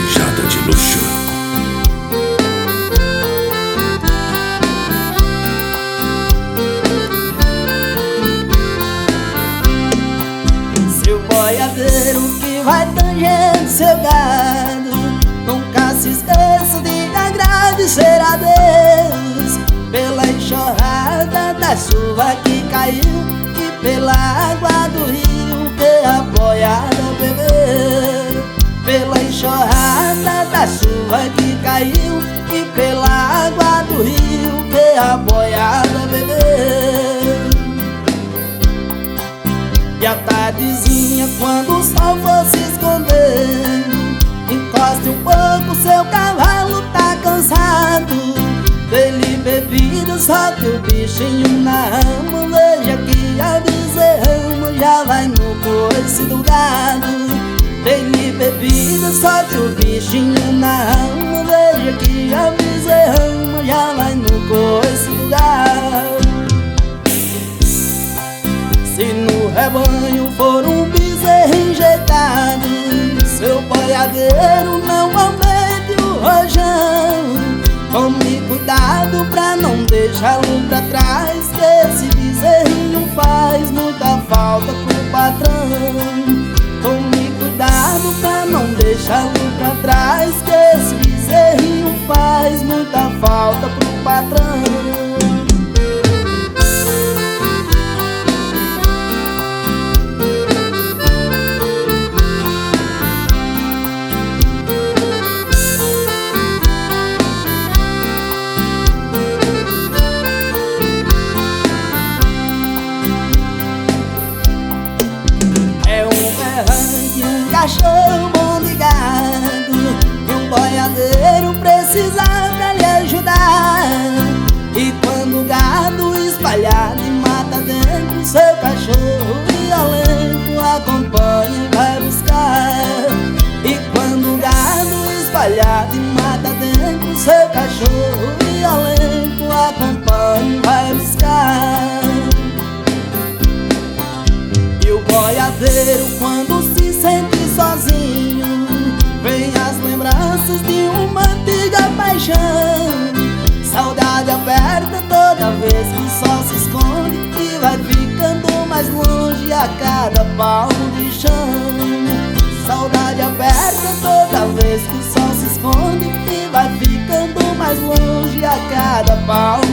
Laranjada de luxo. Seu boiadeiro que vai tangendo seu gado, nunca se esqueça de agradecer a Deus pela enxurrada da chuva que caiu e pela água do rio que a boiada bebeu. Pela enxurrada da chuva que caiu e pela água do rio que a boiada bebeu. E a tardezinha, quando o sol for se escondendo, encoste um pouco, seu cavalo tá cansado. Dele bebida, solte o bichinho na rama, veja que a bezerrama já vai no coice do gado. Dele bebida, solte o bichinho na rama, veja que a bezerrama já vai no coice do gado. Se no rebanho for um bezerro enjeitado, seu boiadeiro não aumente o rojão. Tome cuidado pra não deixá-lo pra trás, que esse bezerrinho faz muita falta pro patrão. Tome cuidado pra não deixá-lo pra trás, que esse bezerrinho faz muita falta pro patrão. Um cachorro bom de gado e um boiadeiro precisa pra lhe ajudar. E quando o gado espalhado e mata dentro, seu cachorro violento acompanha e vai buscar. E quando o gado espalhado e mata dentro, seu cachorro violento acompanha e vai buscar. E o boiadeiro, quando se sente sozinho, vem as lembranças de uma antiga paixão. Saudade aperta toda vez que o sol se esconde e vai ficando mais longe a cada palmo de chão. Saudade aperta toda vez que o sol se esconde e vai ficando mais longe a cada palmo